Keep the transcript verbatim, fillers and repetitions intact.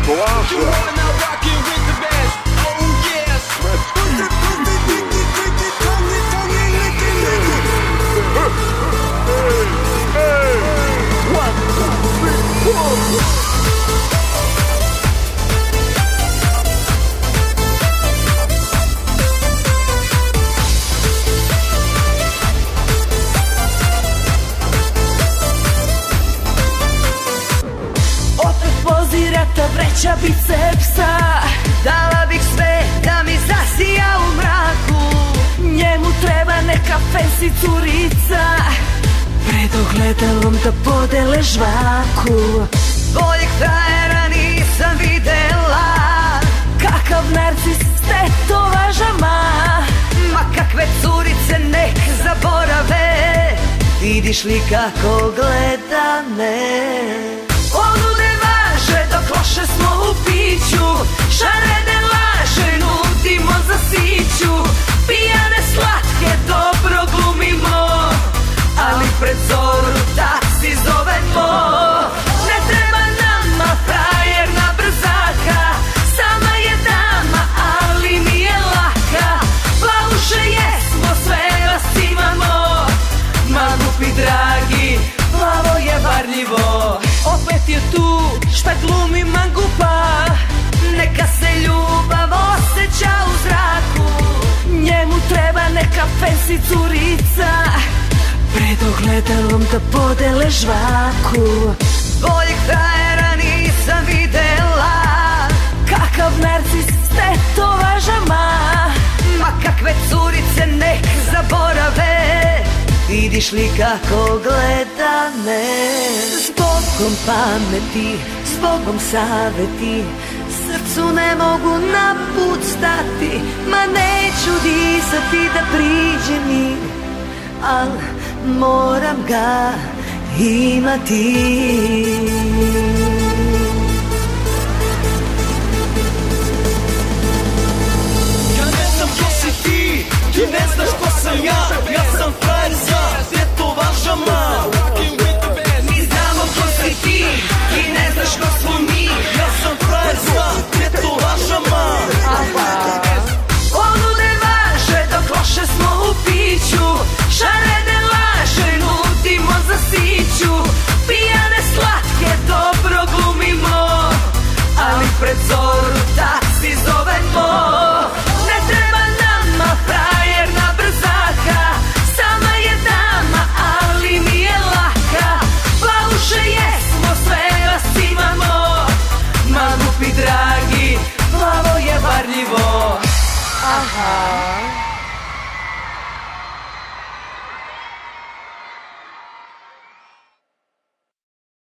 Vreća bicepsa, dala bih sve da mi zasija u mraku. Njemu treba neka fancy curica, pred ogledalom da podele žvaku. Boljeg frajera nisam videla, kakav narcis tetova žama. Ma kakve curice nek zaborave, vidiš li kako gleda me. Onu ne važe dok loše smo u piću, šarene laže nudimo za siću. Pijane slatke dobro glumimo, ali pred zoru taksi zovemo. Ne treba nama frajerna brzaka, sama je dama ali mi je laka. Plavuše jesmo, sve vas imamo, ma glupi dragi, plavo je varljivo. Opet je tu šta glumi mangupa, neka se ljubav osjeća u zraku. Njemu treba neka fancy curica, pred ogledalom da podele žvaku. Boljeg frajera nisam videla, kakav narcis tetova žama. Ma kakve curice nek zaborave, vidiš li kako gleda me. Zbogom pameti, zbogom saveti, srcu ne mogu na put stati. Ma neću disati da priđe mi, al moram ga imati. Ja ne znam ko si ti, ti ne znaš ko sam ja. Ja sam frajer za tetova žama. Mi znamo ko si ti, ti ne znaš ko smo mi. Ja sam frajer za tetova žama. Onu ne važe dok loše smo u piću, šarene laže nudimo za siću. Pijane slatke dobro glumimo, ali pred zoru taksi zovemo. Ne treba nama frajerna brzaka, sama je dama ali mi je laka. Plavuše jesmo, sve vas imamo, ma glupi dragi, plavo je varljivo. Aha.